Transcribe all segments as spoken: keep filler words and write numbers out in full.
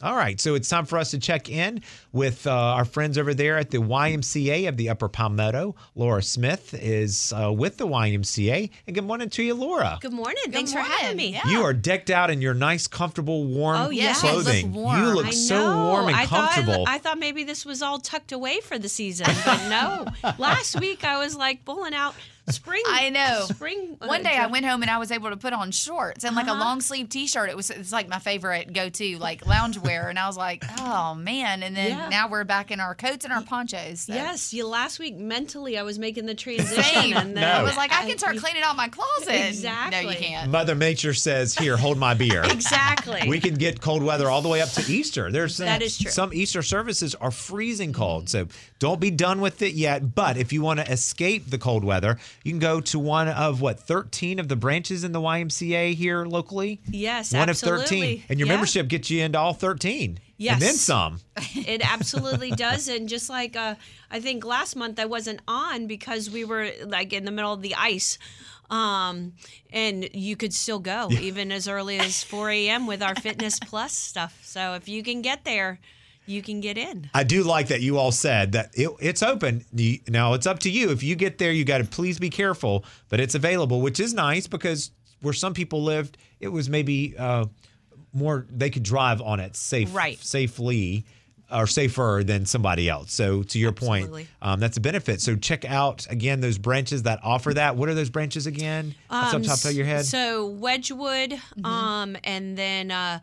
All right, so it's time for us to check in with uh, our friends over there at the Y M C A of the Upper Palmetto. Laura Smith is uh, with the Y M C A. And good morning to you, Laura. Good morning. Good Thanks morning. for having me. Yeah. You are decked out in your nice, comfortable, warm Oh, yeah. clothing. I look warm. You look I so know. warm and I comfortable. Thought, I thought maybe this was all tucked away for the season, but no. Last week I was like pulling out spring. I know. Spring. One day I uh, went home and I was able to put on shorts and like Uh-huh. a long sleeve T-shirt. It was it's like my favorite go-to, like loungewear. And I was like, oh man. And then Yeah. now we're back in our coats and our ponchos. So. Yes, you. Last week mentally I was making the transition, Same. and then No. I was like, I can start cleaning out my closet. Exactly. No, you can't. Mother Nature says, here, hold my beer. Exactly. We can get cold weather all the way up to Easter. There's uh, That is true. some Easter services are freezing cold, so don't be done with it yet. But if you want to escape the cold weather, you can go to one of what thirteen of the branches in the Y M C A here locally. Yes, one absolutely. of thirteen, and your Yeah. membership gets you into all thirteen. Yes. and then some. It absolutely does. And just like uh, I think last month I wasn't on because we were like in the middle of the ice. Um, and you could still go even as early as four a.m. with our Fitness Plus stuff. So if you can get there, you can get in. I do like that you all said that it, it's open. You- Now, it's up to you. If you get there, you got to please be careful, but it's available, which is nice because where some people lived, it was maybe uh, more, they could drive on it safe, Right. safely or safer than somebody else. So to your Absolutely. point, um, that's a benefit. So check out, again, those branches that offer that. What are those branches again? Off Um, the top of your head? So Wedgwood, um, and then uh,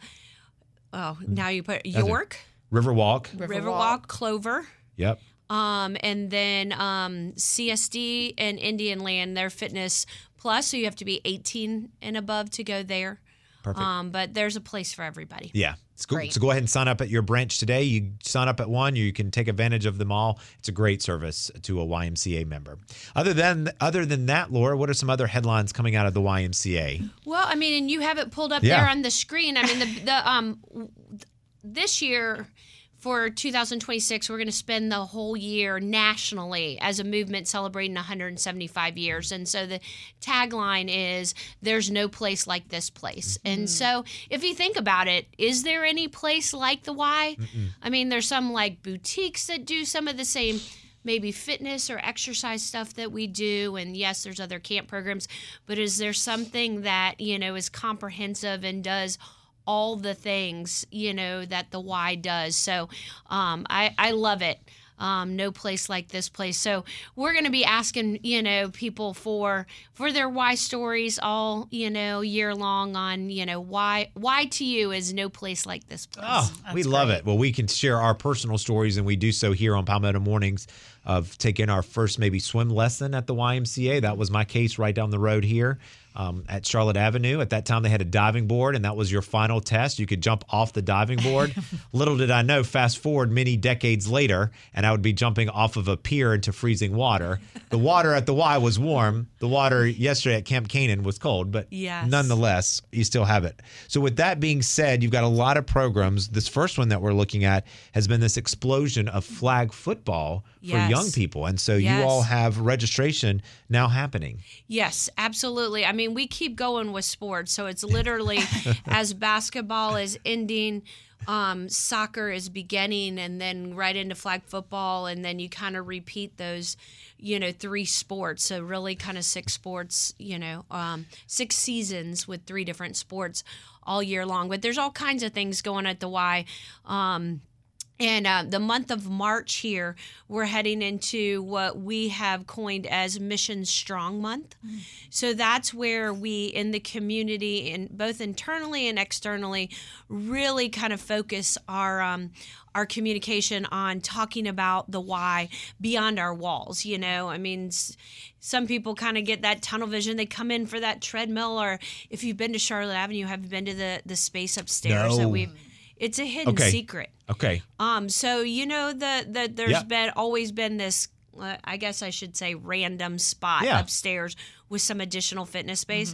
oh, now you put York, Riverwalk. Riverwalk, Clover. Yep. Um, and then um, C S D and Indian Land, they're Fitness Plus, so you have to be eighteen and above to go there. Perfect. Um, but there's a place for everybody. Yeah. It's cool. Great. So go ahead and sign up at your branch today. You sign up at one, you can take advantage of them all. It's a great service to a Y M C A member. Other than other than that, Laura, what are some other headlines coming out of the Y M C A? Well, I mean, and you have it pulled up Yeah. there on the screen. I mean, the, the um, this year for two thousand twenty-six, we're going to spend the whole year nationally as a movement celebrating one hundred seventy-five years. And so the tagline is, there's no place like this place. And so if you think about it, is there any place like the Y? I mean, there's some like boutiques that do some of the same maybe fitness or exercise stuff that we do. And yes, there's other camp programs, but is there something that, you know, is comprehensive and does all the things, you know, that the Y does? So um, I, I love it. Um, no place like this place. So we're going to be asking, you know, people for for their why stories all, you know, year long on, you know, why why to you is no place like this place. Oh, we love it. Well, we can share our personal stories, and we do so here on Palmetto Mornings of taking our first maybe swim lesson at the Y M C A. That was my case right down the road here um, at Charlotte Avenue. At that time, they had a diving board, and that was your final test. You could jump off the diving board. Little did I know, fast forward many decades later, and I would be jumping off of a pier into freezing water. The water at the Y was warm. The water yesterday at Camp Canaan was cold, but Yes. nonetheless, you still have it. So with that being said, you've got a lot of programs. This first one that we're looking at has been this explosion of flag football for Yes. young people. And so Yes. you all have registration now happening. Yes, absolutely. I mean, we keep going with sports. So it's literally as basketball is ending, um, soccer is beginning, and then right into flag football. And then you kind of repeat those, you know, three sports. So really kind of six sports, you know, um, six seasons with three different sports all year long. But there's all kinds of things going at the Y. Um, And uh, the month of March here, we're heading into what we have coined as Mission Strong Month. Mm. So that's where we, in the community, and both internally and externally, really kind of focus our um, our communication on talking about the why beyond our walls. You know, I mean, s- some people kind of get that tunnel vision. They come in for that treadmill, or if you've been to Charlotte Avenue, have you been to the the space upstairs No. that we've. It's a hidden Okay. secret. Okay. Um, so you know that the, there's Yeah. been always been this, uh, I guess I should say, random spot Yeah. upstairs with some additional fitness space.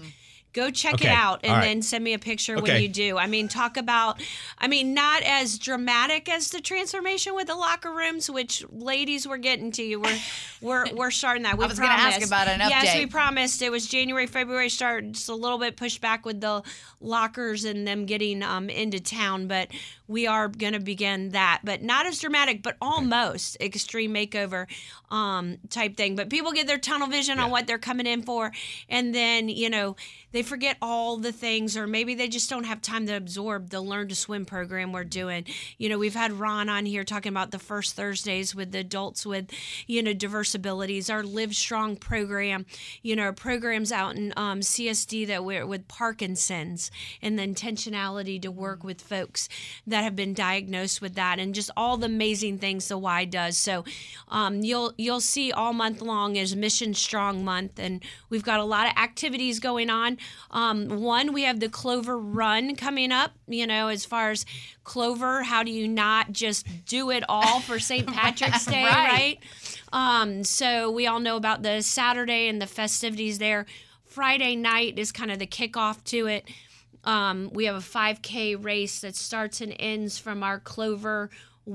Go check Okay. it out and All right. then send me a picture Okay. when you do. I mean, talk about, I mean, not as dramatic as the transformation with the locker rooms, which ladies we're getting to you. We're we're we're starting that. We I was gonna ask promised. about an Yes, update. we promised. It was January, February start, just a little bit pushed back with the lockers and them getting um, into town, but we are going to begin that. But not as dramatic, but almost extreme makeover um, type thing. But people get their tunnel vision on Yeah. what they're coming in for, and then, you know, they forget all the things, or maybe they just don't have time to absorb the Learn to Swim program we're doing. You know, we've had Ron on here talking about the first Thursdays with the adults with, you know, diverse abilities, our Live Strong program, you know, programs out in um, C S D that we're with Parkinson's, and the intentionality to work with folks that have been diagnosed with that, and just all the amazing things the Y does. So um, you'll you'll see all month long is Mission Strong Month, and we've got a lot of activities going on. Um, one, we have the Clover Run coming up. You know, as far as Clover, how do you not just do it all for Saint Patrick's Day, Right. right? Um, so we all know about the Saturday and the festivities there. Friday night is kind of the kickoff to it. Um, we have a five K race that starts and ends from our Clover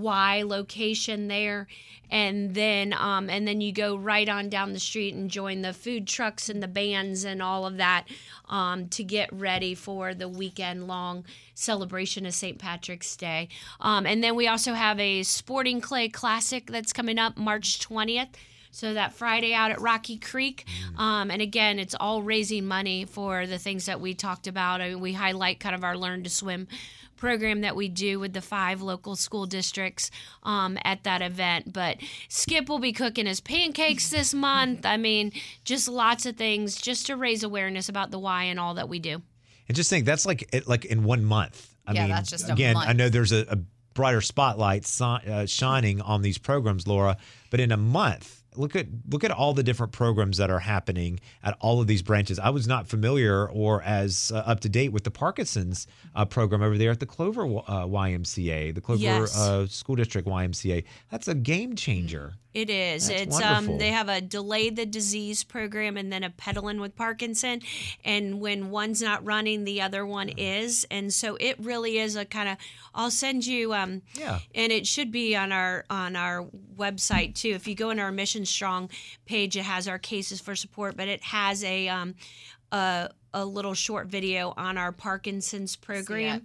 Y location there, and then um, and then you go right on down the street and join the food trucks and the bands and all of that um, to get ready for the weekend long celebration of Saint Patrick's Day. Um, and then we also have a Sporting Clay Classic that's coming up March twentieth. So that Friday out at Rocky Creek. Um, and again, it's all raising money for the things that we talked about. I mean, we highlight kind of our Learn to Swim program that we do with the five local school districts um, at that event. But Skip will be cooking his pancakes this month. I mean, just lots of things just to raise awareness about the Y and all that we do. And just think that's like it- like in one month. I Yeah, mean, that's just a again, month. I know there's a, a brighter spotlight si- uh, shining on these programs, Laura, but in a month, look at look at all the different programs that are happening at all of these branches. I was not familiar or as uh, up to date with the Parkinson's uh, program over there at the Clover uh, Y M C A, the Clover Yes. uh, School District Y M C A. That's a game changer. It is. That's it's wonderful. um they have a delay the disease program and then a peddling with Parkinson, and when one's not running, the other one is, and so it really is a kind of. I'll send you um Yeah. and it should be on our on our website too. If you go into our Mission Strong page, it has our cases for support, but it has a um a a little short video on our Parkinson's program,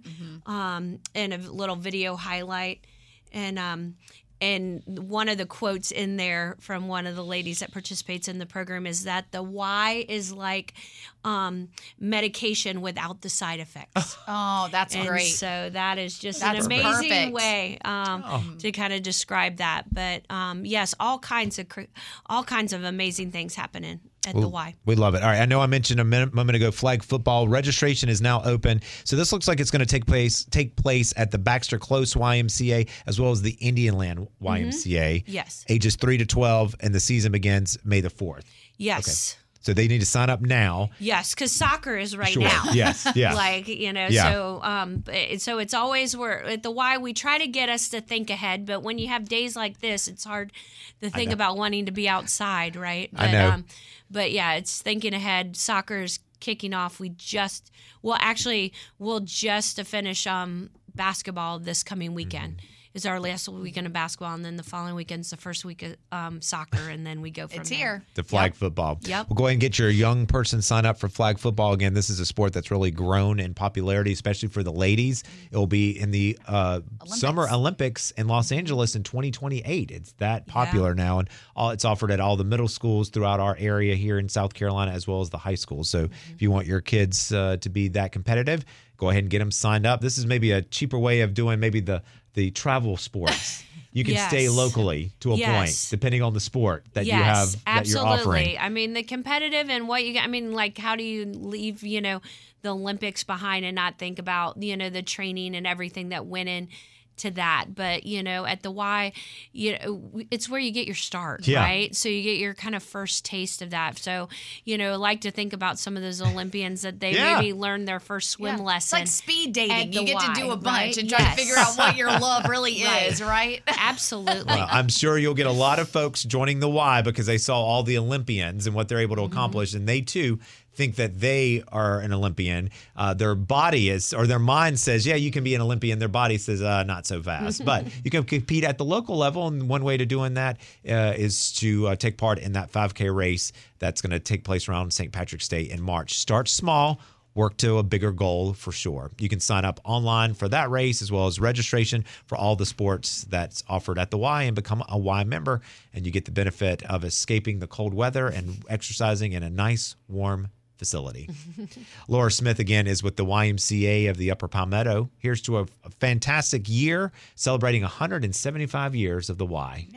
um and a little video highlight, and um. And one of the quotes in there from one of the ladies that participates in the program is that the Y is like um, medication without the side effects. Oh, that's And great. so that is just That's an amazing perfect. way um, Oh. to kind of describe that. But um, yes, all kinds of cr- all kinds of amazing things happening at the Y. We love it. All right. I know I mentioned a minute, moment ago flag football registration is now open. So this looks like it's going to take place take place at the Baxter Close Y M C A as well as the Indianland Y M C A. Yes. Ages three to twelve, and the season begins May the fourth. Yes. So they need to sign up now. Yes, because soccer is right Sure. now. Yes. Yeah. Like, you know, Yeah. so um, it- so it's always we're at the Y. We try to get us to think ahead, but when you have days like this, it's hard to think know. about wanting to be outside, right? But, I know. Um, but yeah, it's thinking ahead. Soccer's kicking off. We just well, actually, we'll just finish um basketball this coming weekend. Mm-hmm. Is our last weekend of basketball, and then the following weekend's the first week of um, soccer, and then we go from It's there. here. The flag Yep. football. Yep. Well, go ahead and get your young person sign up for flag football. Again, this is a sport that's really grown in popularity, especially for the ladies. It will be in the uh, Summer Olympics in Los Angeles in twenty twenty-eight. It's that popular now, and all, it's offered at all the middle schools throughout our area here in South Carolina, as well as the high schools. So if you want your kids uh, to be that competitive, go ahead and get them signed up. This is maybe a cheaper way of doing maybe the the travel sports. You can Yes. stay locally to a Yes. point, depending on the sport that yes, you have that you're absolutely. offering. I mean, the competitive and what you got. I mean, like, how do you leave, you know, the Olympics behind and not think about, you know, the training and everything that went in to that? But, you know, at the Y, you know, it's where you get your start, Yeah. right? So you get your kind of first taste of that. So, you know, like to think about some of those Olympians that they Yeah. maybe learned their first swim Yeah. lesson. It's like speed at dating. the You get to do Y, a bunch right? and try Yes. to figure out what your love really Right. is, right? Absolutely. Well, I'm sure you'll get a lot of folks joining the Y because they saw all the Olympians and what they're able to accomplish, and they too think that they are an Olympian. Uh, their body is, or their mind says, yeah, you can be an Olympian. Their body says, uh, not so fast. But you can compete at the local level. And one way to doing that uh, is to uh, take part in that five K race that's going to take place around Saint Patrick's Day in March. Start small. Work to a bigger goal for sure. You can sign up online for that race as well as registration for all the sports that's offered at the Y and become a Y member. And you get the benefit of escaping the cold weather and exercising in a nice, warm facility. Laura Smith, again, is with the Y M C A of the Upper Palmetto. Here's to a, a fantastic year celebrating one hundred seventy-five years of the Y.